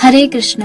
हरे कृष्णा।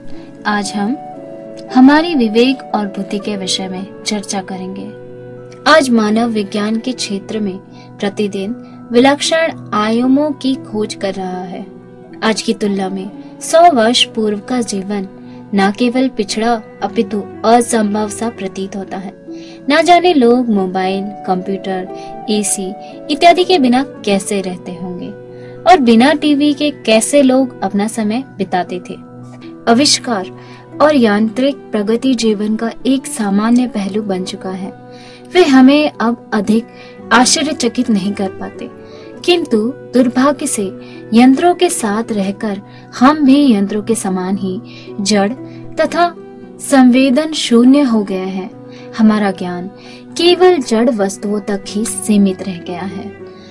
आज हम हमारी विवेक और बुद्धि के विषय में चर्चा करेंगे। आज मानव विज्ञान के क्षेत्र में प्रतिदिन विलक्षण आयामों की खोज कर रहा है। आज की तुलना में 100 वर्ष पूर्व का जीवन न केवल पिछड़ा अपितु असंभव सा प्रतीत होता है। न जाने लोग मोबाइल, कंप्यूटर, एसी इत्यादि के बिना कैसे रहते होंगे और बिना टीवी के कैसे लोग अपना समय बिताते थे। आविष्कार और यांत्रिक प्रगति जीवन का एक सामान्य पहलू बन चुका है। वे हमें अब अधिक आश्चर्यचकित नहीं कर पाते, किंतु दुर्भाग्य से यंत्रों के साथ रहकर हम भी यंत्रों के समान ही जड़ तथा संवेदन शून्य हो गए हैं। हमारा ज्ञान केवल जड़ वस्तुओं तक ही सीमित रह गया है।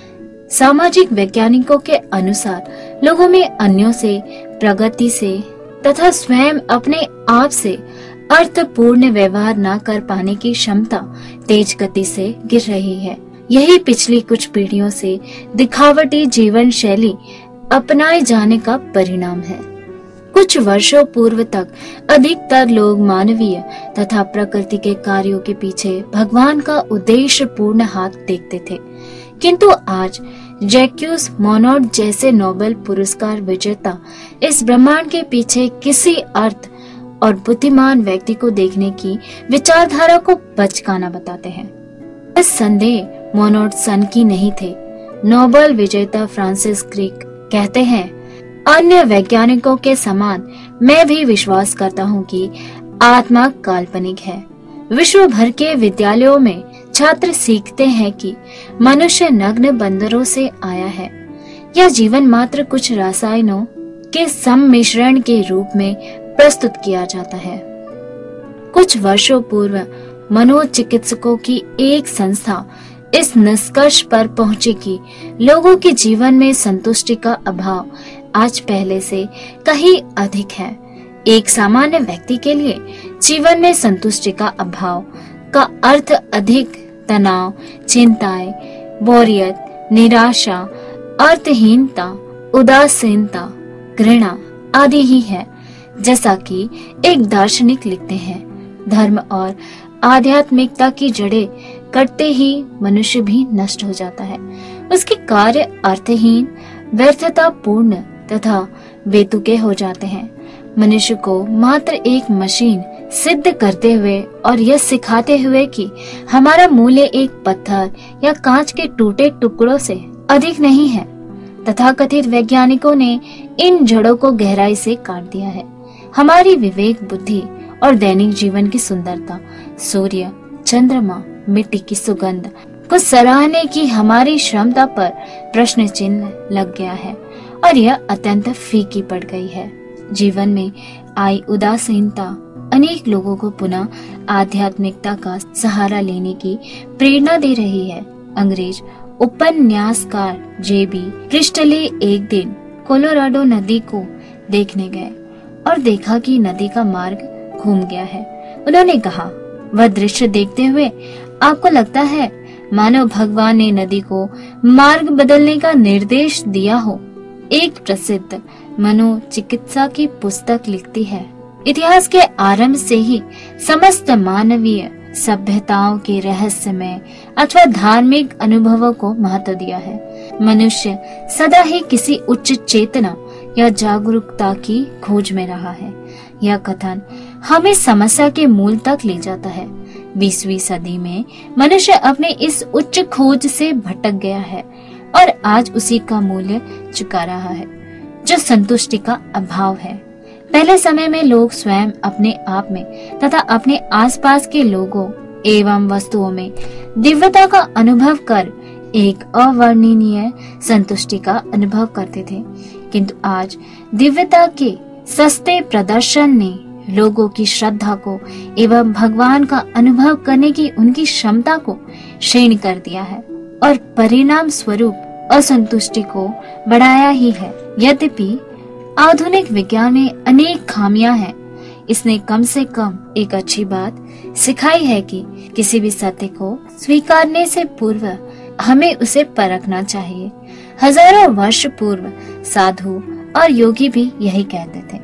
सामाजिक वैज्ञानिकों के अनुसार लोगों में अन्यों से, प्रगति से तथा स्वयं अपने आप से अर्थपूर्ण व्यवहार न कर पाने की क्षमता तेज गति से गिर रही है। यही पिछली कुछ पीढ़ियों से दिखावटी जीवन शैली अपनाए जाने का परिणाम है। कुछ वर्षों पूर्व तक अधिकतर लोग मानवीय तथा प्रकृति के कार्यों के पीछे भगवान का उद्देश्य पूर्ण हाथ देखते थे, किंतु आज जैक्यूस मोनोड जैसे नोबेल पुरस्कार विजेता इस ब्रह्मांड के पीछे किसी अर्थ और बुद्धिमान व्यक्ति को देखने की विचारधारा को बचकाना बताते हैं। इस संदेह मोनोड सन की नहीं थे। नोबेल विजेता फ्रांसिस क्रिक कहते हैं, अन्य वैज्ञानिकों के समान मैं भी विश्वास करता हूँ कि आत्मा काल्पनिक है। विश्व भर के विद्यालयों में छात्र सीखते हैं कि मनुष्य नग्न बंदरों से आया है। यह जीवन मात्र कुछ रसायनों के सम्मिश्रण के रूप में प्रस्तुत किया जाता है। कुछ वर्षों पूर्व मनोचिकित्सकों की एक संस्था इस निष्कर्ष पर पहुंची कि लोगों के जीवन में संतुष्टि का अभाव आज पहले से कहीं अधिक है। एक सामान्य व्यक्ति के लिए जीवन में संतुष्टि का अभाव का अर्थ अधिक तनाव, चिंताएं, बोरियत, निराशा, अर्थहीनता, उदासीनता, घृणा आदि ही है। जैसा कि एक दार्शनिक लिखते हैं, धर्म और आध्यात्मिकता की जड़ें कटते ही मनुष्य भी नष्ट हो जाता है। उसके कार्य अर्थहीन, व्यर्थतापूर्ण तथा बेतुके हो जाते हैं। मनुष्य को मात्र एक मशीन सिद्ध करते हुए और यह सिखाते हुए कि हमारा मूल्य एक पत्थर या कांच के टूटे टुकड़ों से अधिक नहीं है, तथाकथित वैज्ञानिकों ने इन जड़ों को गहराई से काट दिया है। हमारी विवेक, बुद्धि और दैनिक जीवन की सुंदरता, सूर्य, चंद्रमा, मिट्टी की सुगंध को सराहने की हमारी क्षमता पर प्रश्न चिन्ह लग गया है और यह अत्यंत फीकी पड़ गई है। जीवन में आई उदासीनता अनेक लोगों को पुनः आध्यात्मिकता का सहारा लेने की प्रेरणा दे रही है। अंग्रेज उपन्यासकार जेबी क्रिस्टले एक दिन कोलोराडो नदी को देखने गए और देखा कि नदी का मार्ग घूम गया है। उन्होंने कहा, वह दृश्य देखते हुए आपको लगता है मानो भगवान ने नदी को मार्ग बदलने का निर्देश दिया हो। एक प्रसिद्ध मनोचिकित्सा की पुस्तक लिखती है, इतिहास के आरंभ से ही समस्त मानवीय सभ्यताओं के रहस्यमय अथवा धार्मिक अनुभवों को महत्व दिया है। मनुष्य सदा ही किसी उच्च चेतना या जागरूकता की खोज में रहा है। यह कथन हमें समस्या के मूल तक ले जाता है। 20वीं सदी में मनुष्य अपने इस उच्च खोज से भटक गया है और आज उसी का मूल्य चुका रहा है, जो संतुष्टि का अभाव है। पहले समय में लोग स्वयं अपने आप में तथा अपने आसपास के लोगों एवं वस्तुओं में दिव्यता का अनुभव कर एक अवर्णनीय संतुष्टि का अनुभव करते थे, किंतु आज दिव्यता के सस्ते प्रदर्शन ने लोगों की श्रद्धा को एवं भगवान का अनुभव करने की उनकी क्षमता को क्षीण कर दिया है और परिणाम स्वरूप असंतुष्टि को बढ़ाया ही है। यद्यपि आधुनिक विज्ञान में अनेक खामियां हैं, इसने कम से कम एक अच्छी बात सिखाई है कि किसी भी सत्य को स्वीकारने से पूर्व हमें उसे परखना चाहिए। हजारों वर्ष पूर्व साधु और योगी भी यही कहते थे।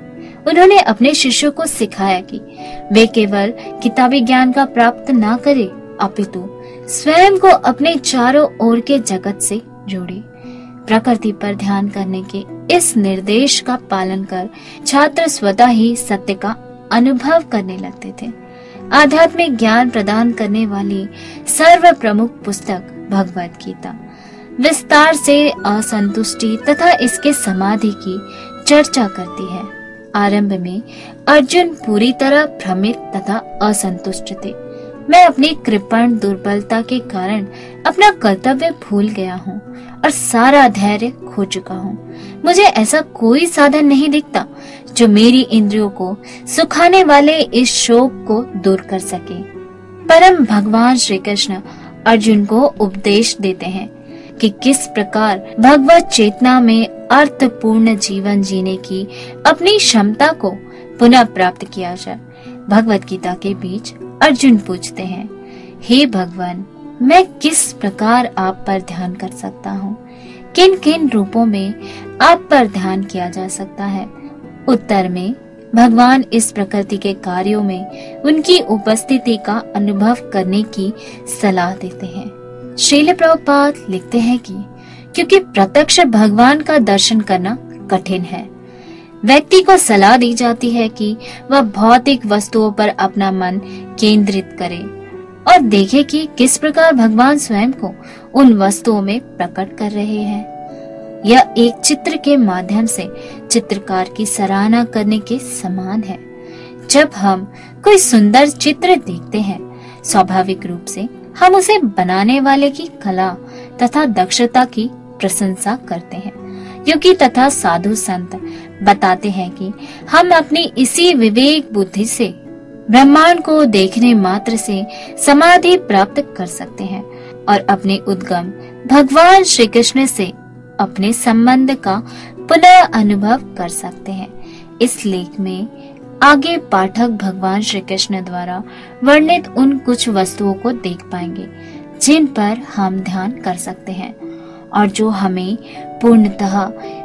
उन्होंने अपने शिष्यों को सिखाया कि वे केवल किताबी ज्ञान का प्राप्त ना करें, अपितु स्वयं को अपने चारों ओर के जगत से जोड़े। प्रकृति पर ध्यान करने के इस निर्देश का पालन कर छात्र स्वतः ही सत्य का अनुभव करने लगते थे। आध्यात्मिक ज्ञान प्रदान करने वाली सर्व प्रमुख पुस्तक भगवत गीता विस्तार से असंतुष्टि तथा इसके समाधि की चर्चा करती है। आरंभ में अर्जुन पूरी तरह भ्रमित तथा असंतुष्ट थे। मैं अपनी कृपण दुर्बलता के कारण अपना कर्तव्य भूल गया हूँ और सारा धैर्य खो चुका हूँ। मुझे ऐसा कोई साधन नहीं दिखता जो मेरी इंद्रियों को सुखाने वाले इस शोक को दूर कर सके। परम भगवान श्री कृष्ण अर्जुन को उपदेश देते हैं कि किस प्रकार भगवत चेतना में अर्थपूर्ण जीवन जीने की अपनी क्षमता को पुनः प्राप्त किया जाए। भगवत गीता के बीच अर्जुन पूछते हैं, हे भगवान, मैं किस प्रकार आप पर ध्यान कर सकता हूँ? किन किन रूपों में आप पर ध्यान किया जा सकता है? उत्तर में भगवान इस प्रकृति के कार्यों में उनकी उपस्थिति का अनुभव करने की सलाह देते हैं। श्रील प्रभुपाद लिखते हैं कि क्योंकि प्रत्यक्ष भगवान का दर्शन करना कठिन है, व्यक्ति को सलाह दी जाती है कि वह भौतिक वस्तुओं पर अपना मन केंद्रित करे और देखे कि किस प्रकार भगवान स्वयं को उन वस्तुओं में प्रकट कर रहे हैं। यह एक चित्र के माध्यम से चित्रकार की सराहना करने के समान है। जब हम कोई सुंदर चित्र देखते हैं, स्वाभाविक रूप से हम उसे बनाने वाले की कला तथा दक्षता की प्रशंसा करते हैं। योगी तथा साधु संत बताते हैं कि हम अपनी इसी विवेक बुद्धि से ब्रह्मांड को देखने मात्र से समाधि प्राप्त कर सकते हैं और अपने उद्गम भगवान श्री कृष्ण से अपने संबंध का पुनः अनुभव कर सकते हैं। इस लेख में आगे पाठक भगवान श्री कृष्ण द्वारा वर्णित उन कुछ वस्तुओं को देख पाएंगे जिन पर हम ध्यान कर सकते हैं और जो हमें पूर्णतः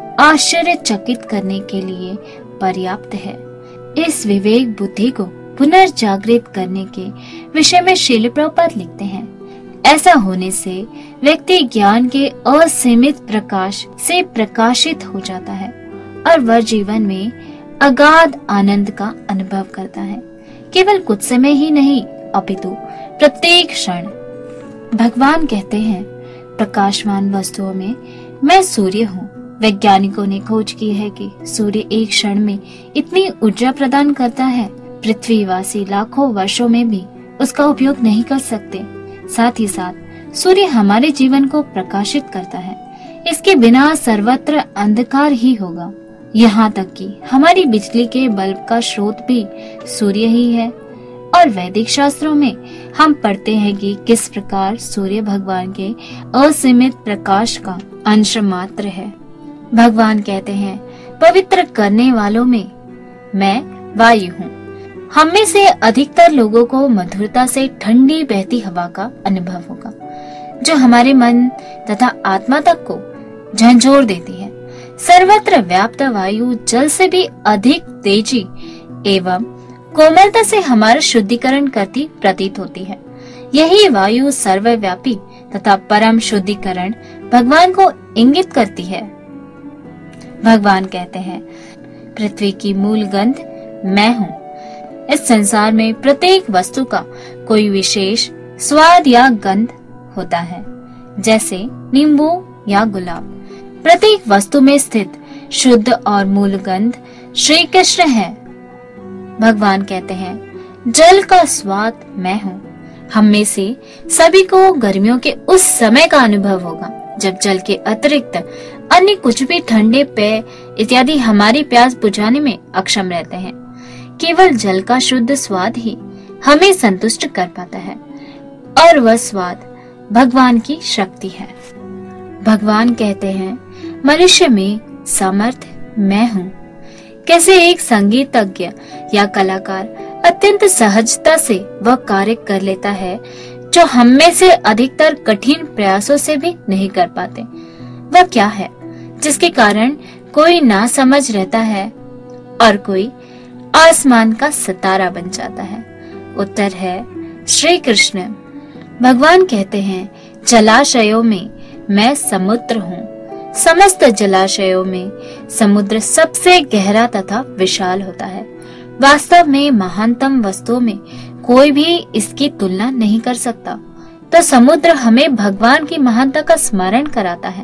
आश्चर्यचकित करने के लिए पर्याप्त है। इस विवेक बुद्धि को पुनर्जागृत करने के विषय में श्रील प्रभुपाद लिखते हैं, ऐसा होने से व्यक्ति ज्ञान के असीमित प्रकाश से प्रकाशित हो जाता है और वह जीवन में अगाध आनंद का अनुभव करता है। केवल कुछ समय ही नहीं, अपितु प्रत्येक क्षण। भगवान कहते हैं, प्रकाशमान वस्तुओं में मैं सूर्य हूँ। वैज्ञानिकों ने खोज की है कि सूर्य एक क्षण में इतनी ऊर्जा प्रदान करता है, पृथ्वीवासी लाखों वर्षों में भी उसका उपयोग नहीं कर सकते। साथ ही साथ सूर्य हमारे जीवन को प्रकाशित करता है। इसके बिना सर्वत्र अंधकार ही होगा। यहाँ तक कि हमारी बिजली के बल्ब का स्रोत भी सूर्य ही है। और वैदिक शास्त्रों में हम पढ़ते हैं कि किस प्रकार सूर्य भगवान के असीमित प्रकाश का अंश मात्र है। भगवान कहते हैं, पवित्र करने वालों में मैं वायु हूँ। हम में से अधिकतर लोगों को मधुरता से ठंडी बहती हवा का अनुभव होगा, जो हमारे मन तथा आत्मा तक को झंझोर देती है। सर्वत्र व्याप्त वायु जल से भी अधिक तेजी एवं कोमलता से हमारा शुद्धिकरण करती प्रतीत होती है। यही वायु सर्वव्यापी तथा परम शुद्धिकरण भगवान को इंगित करती है। भगवान कहते हैं, पृथ्वी की मूल गंध मैं हूँ। इस संसार में प्रत्येक वस्तु का कोई विशेष स्वाद या गंध होता है, जैसे नींबू या गुलाब। प्रत्येक वस्तु में स्थित शुद्ध और मूल गंध श्री कृष्ण है। भगवान कहते हैं, जल का स्वाद मैं हूँ। हम में से सभी को गर्मियों के उस समय का अनुभव होगा जब जल के अतिरिक्त अन्य कुछ भी ठंडे पेय इत्यादि हमारी प्यास बुझाने में अक्षम रहते हैं। केवल जल का शुद्ध स्वाद ही हमें संतुष्ट कर पाता है और वह स्वाद भगवान की शक्ति है। भगवान कहते हैं, मनुष्य में सामर्थ्य मैं हूँ। कैसे एक संगीतज्ञ या कलाकार अत्यंत सहजता से वह कार्य कर लेता है जो हम में से अधिकतर कठिन प्रयासों से भी नहीं कर पाते। वह क्या है जिसके कारण कोई ना समझ रहता है और कोई आसमान का सितारा बन जाता है। उत्तर है श्री कृष्ण। भगवान कहते हैं, जलाशयों में मैं समुद्र हूँ। समस्त जलाशयों में समुद्र सबसे गहरा तथा विशाल होता है। वास्तव में महानतम वस्तुओं में कोई भी इसकी तुलना नहीं कर सकता। तो समुद्र हमें भगवान की महानता का स्मरण कराता है।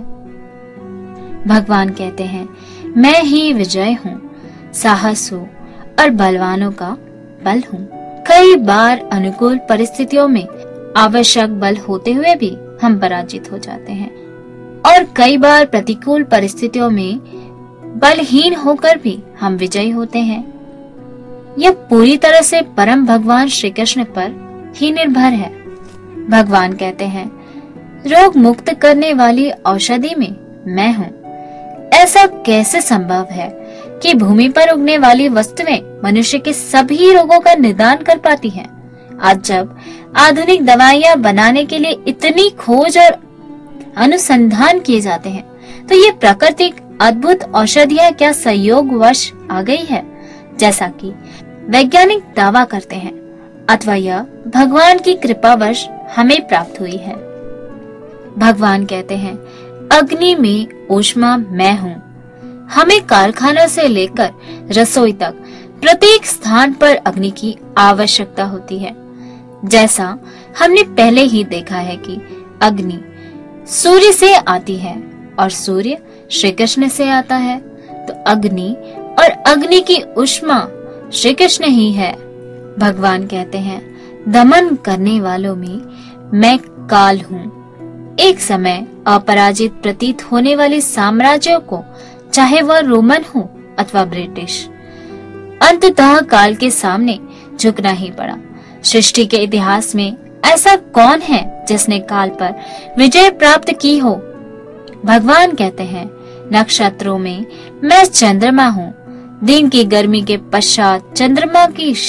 भगवान कहते हैं, मैं ही विजय हूँ, साहस हूँ और बलवानों का बल हूँ। कई बार अनुकूल परिस्थितियों में आवश्यक बल होते हुए भी हम पराजित हो जाते हैं और कई बार प्रतिकूल परिस्थितियों में बलहीन होकर भी हम विजयी होते हैं। यह पूरी तरह से परम भगवान श्री कृष्ण पर ही निर्भर है। भगवान कहते हैं, रोग मुक्त करने वाली औषधि में मैं हूँ। ऐसा कैसे संभव है कि भूमि पर उगने वाली वस्तुएं मनुष्य के सभी रोगों का निदान कर पाती हैं? आज जब आधुनिक दवाइयां बनाने के लिए इतनी खोज और अनुसंधान किए जाते हैं, तो ये प्राकृतिक अद्भुत औषधियां क्या संयोगवश आ गई है, जैसा कि वैज्ञानिक दावा करते हैं, अथवा यह भगवान की कृपावश हमें प्राप्त हुई है? भगवान कहते हैं, अग्नि में ऊष्मा मैं हूँ। हमें कारखाना से लेकर रसोई तक प्रत्येक स्थान पर अग्नि की आवश्यकता होती है। जैसा हमने पहले ही देखा है कि अग्नि सूर्य से आती है और सूर्य श्री कृष्ण से आता है, तो अग्नि और अग्नि की ऊष्मा श्री कृष्ण ही है। भगवान कहते हैं, दमन करने वालों में मैं काल हूँ। एक समय अपराजित प्रतीत होने वाले साम्राज्यों को, चाहे वह रोमन हो अथवा ब्रिटिश, अंततः काल के सामने झुकना ही पड़ा। सृष्टि के इतिहास में ऐसा कौन है जिसने काल पर विजय प्राप्त की हो? भगवान कहते हैं, नक्षत्रों में मैं चंद्रमा हूँ। दिन की गर्मी के पश्चात चंद्रमा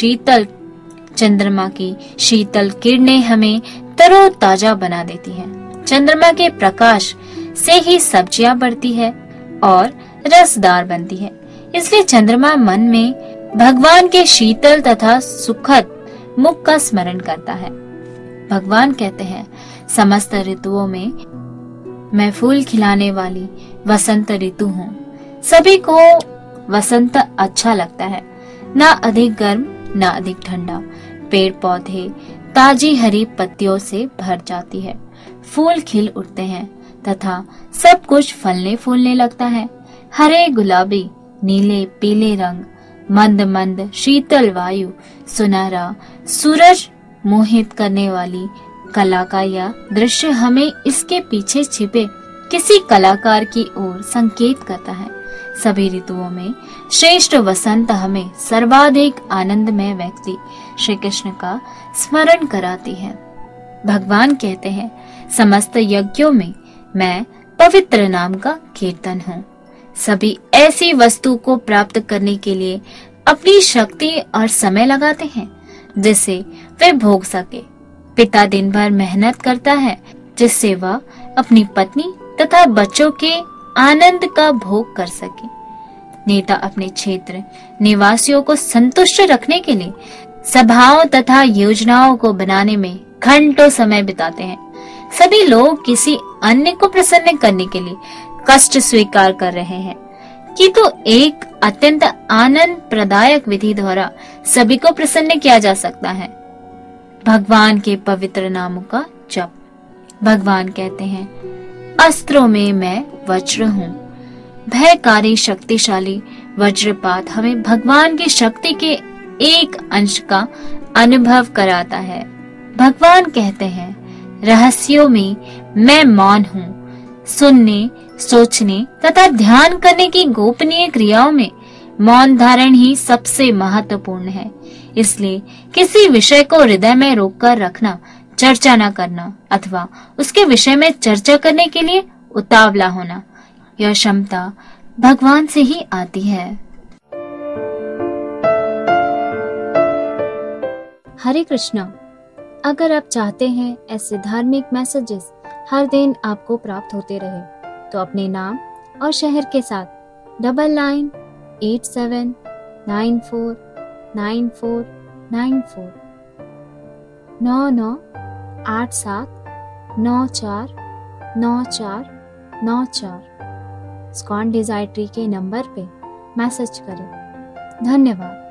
की शीतल किरणें हमें तरोताजा बना देती हैं। चंद्रमा के प्रकाश से ही सब्जियां बढ़ती है और रसदार बनती है। इसलिए चंद्रमा मन में भगवान के शीतल तथा सुखद मुख का स्मरण करता है। भगवान कहते हैं, समस्त ऋतुओं में मैं फूल खिलाने वाली वसंत ऋतु हूँ। सभी को वसंत अच्छा लगता है, ना अधिक गर्म ना अधिक ठंडा। पेड़ पौधे ताजी हरी पत्तियों से भर जाती है, फूल खिल उठते हैं तथा सब कुछ फलने फूलने लगता है। हरे गुलाबी नीले पीले रंग, मंद मंद शीतल वायु, सुनहरा सूरज मोहित करने वाली कला का यह दृश्य हमें इसके पीछे छिपे किसी कलाकार की ओर संकेत करता है। सभी ऋतुओं में श्रेष्ठ वसंत हमें सर्वाधिक आनंदमय व्यक्ति श्री कृष्ण का स्मरण कराती है। भगवान कहते हैं, समस्त यज्ञों में मैं पवित्र नाम का कीर्तन हूँ। सभी ऐसी वस्तु को प्राप्त करने के लिए अपनी शक्ति और समय लगाते हैं जिससे वे भोग सके। पिता दिन भर मेहनत करता है जिससे वह अपनी पत्नी तथा बच्चों के आनंद का भोग कर सके। नेता अपने क्षेत्र निवासियों को संतुष्ट रखने के लिए सभाओं तथा योजनाओं को बनाने में घंटों समय बिताते हैं। सभी लोग किसी अन्य को प्रसन्न करने के लिए कष्ट स्वीकार कर रहे हैं कि तो एक अत्यंत आनंद प्रदायक विधि द्वारा सभी को प्रसन्न किया जा सकता है, भगवान के पवित्र नामों का जप। भगवान कहते हैं, अस्त्रों में मैं वज्र हूँ। भयकारी शक्तिशाली वज्रपात हमें भगवान की शक्ति के एक अंश का अनुभव कराता है। भगवान कहते हैं, रहस्यों में मैं मौन हूँ। सुनने, सोचने तथा ध्यान करने की गोपनीय क्रियाओं में मौन धारण ही सबसे महत्वपूर्ण है। इसलिए किसी विषय को हृदय में रोककर रखना, चर्चा न करना अथवा उसके विषय में चर्चा करने के लिए उतावला होना, यह क्षमता भगवान से ही आती है। हरे कृष्णा। अगर आप चाहते हैं ऐसे धार्मिक मैसेजेस हर दिन आपको प्राप्त होते रहे, तो अपने नाम और शहर के साथ 9987 949494 9987949494 इस्कॉन डिजायर ट्री के नंबर पे मैसेज करें। धन्यवाद।